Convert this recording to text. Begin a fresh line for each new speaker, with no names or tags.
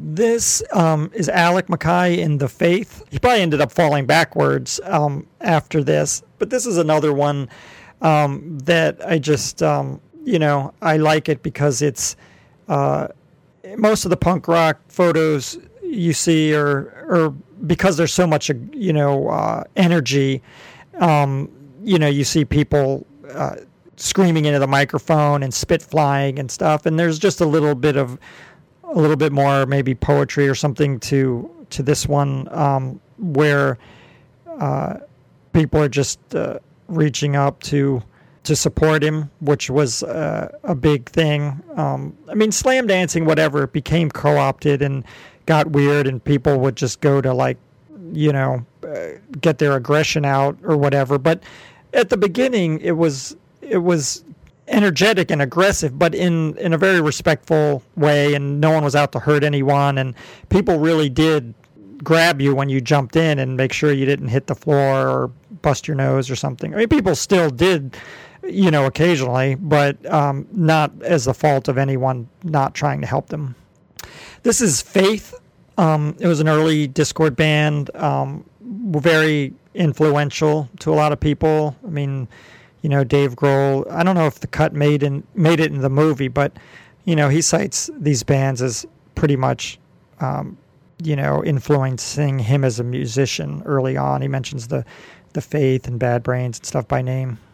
This is Alec Mackay in The Faith. He probably ended up falling backwards after this, but this is another one that I just, I like it because it's most of the punk rock photos you see are because there's so much, energy. You see people screaming into the microphone and spit flying and stuff, and there's just a little bit more maybe poetry or something to this one, where people are just reaching up to support him, which was a big thing. Slam dancing, whatever, it became co-opted and got weird, and people would just go to get their aggression out or whatever. But at the beginning, it was energetic and aggressive, but in a very respectful way, and no one was out to hurt anyone, and people really did grab you when you jumped in and make sure you didn't hit the floor or bust your nose or something. People still did, occasionally, but not as the fault of anyone not trying to help them. This is Faith. It was an early Dischord band, very influential to a lot of people. Dave Grohl, I don't know if The Cut made it in the movie, but, he cites these bands as pretty much, influencing him as a musician early on. He mentions the Faith and Bad Brains and stuff by name.